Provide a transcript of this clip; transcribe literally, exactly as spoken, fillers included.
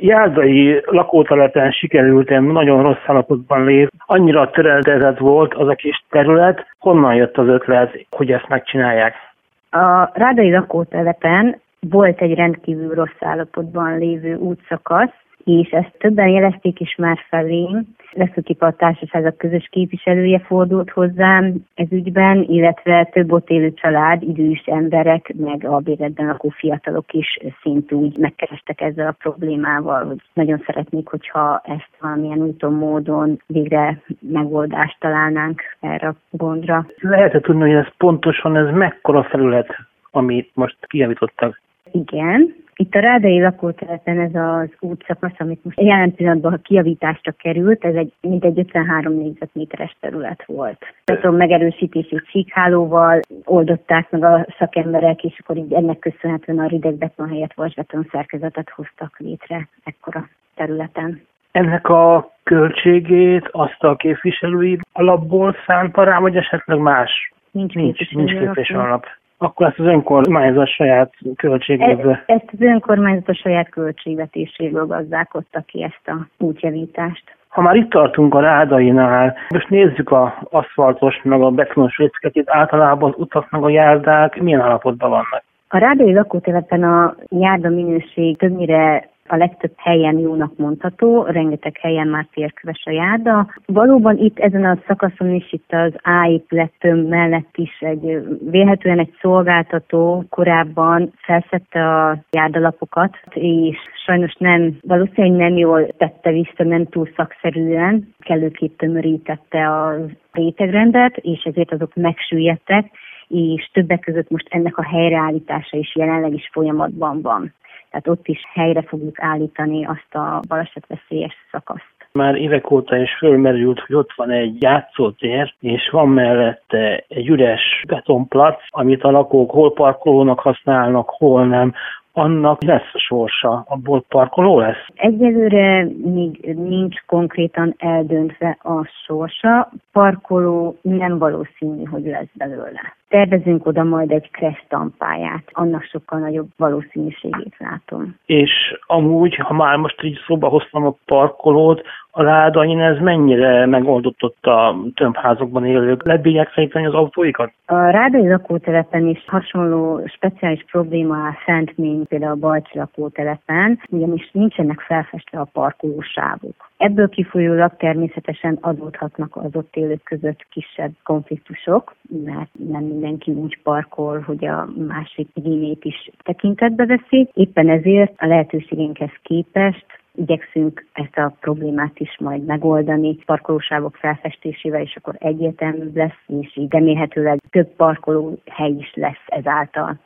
járdai lakótelepen sikerült nagyon rossz állapotban lév. Annyira töreltetett volt az a kis terület, honnan jött az ötlet, hogy ezt megcsinálják? A rádai lakótelepen volt egy rendkívül rossz állapotban lévő útszakasz, és ezt többen jelezték is már felém. Legfőképp a társaságok közös képviselője fordult hozzám ez ügyben, illetve több ott élő család, idős emberek, meg a béredben lakó fiatalok is szintúgy megkerestek ezzel a problémával, hogy nagyon szeretnék, hogyha ezt valamilyen úton, módon végre megoldást találnánk erre a gondra. Lehet-e tudni, hogy ez pontosan ez mekkora felület, amit most kijavítottak? Igen. Itt a rádai lakótelepen ez az útszakasz, amit most jelen pillanatban a kijavításra került, ez egy mintegy ötvenhárom négyzetméteres terület volt. A megerősítési csíkhálóval oldották meg a szakemberek, és akkor így ennek köszönhetően a rideg beton helyett vasbeton szerkezetet hoztak létre ekkora területen. Ennek a költségét azt a képviselői alapból szánta rá, vagy esetleg más? Nincs, nincs, nincs képviselő alap. Akkor ezt az önkormányzat saját költségéből... E, ezt az önkormányzat a saját költségvetéséből gazdálkodta ki ezt a útjavítást. Ha már itt tartunk a Rádainál, most nézzük az aszfaltos, meg a betonos részeket, itt általában az utak, meg a járdák milyen állapotban vannak? A rádai lakótelepen a járda minőség többnyire a legtöbb helyen jónak mondható, rengeteg helyen már térköves a járda. Valóban itt ezen a szakaszon is, itt az A-épület tömb mellett is egy, vélhetően egy szolgáltató korábban felszedte a járdalapokat, és sajnos nem, valószínűleg nem jól tette vissza, nem túl szakszerűen, kellőképp tömörítette a rétegrendet, és ezért azok megsüllyedtek, és többek között most ennek a helyreállítása is jelenleg is folyamatban van. Tehát ott is helyre fogjuk állítani azt a balesetveszélyes szakaszt. Már évek óta is fölmerült, hogy ott van egy játszótér, és van mellette egy üres betonplac, amit a lakók hol parkolónak használnak, hol nem. Annak lesz a sorsa, abból parkoló lesz? Egyelőre még nincs konkrétan eldöntve a sorsa, parkoló nem valószínű, hogy lesz belőle. Tervezünk oda majd egy kresztampáját, annak sokkal nagyobb valószínűségét látom. És amúgy, ha már most így szóba hoztam a parkolót, a Rádain ez mennyire megoldott ott a tömbházakban élők? Lebírják fejteni az autóikat? A rádai lakótelepen is hasonló speciális probléma áll fent, mint például a Balcsi lakótelepen, ugyanis nincsenek felfestve a parkolósávok. Ebből kifolyólag természetesen adódhatnak az ott élők között kisebb konfliktusok, mert nem mindenki úgy parkol, hogy a másik igényét is tekintetbe veszi. Éppen ezért a lehetőségünkhez képest igyekszünk ezt a problémát is majd megoldani parkolósávok felfestésével, és akkor egyértelműbb lesz, és így remélhetőleg több parkolóhely is lesz ezáltal.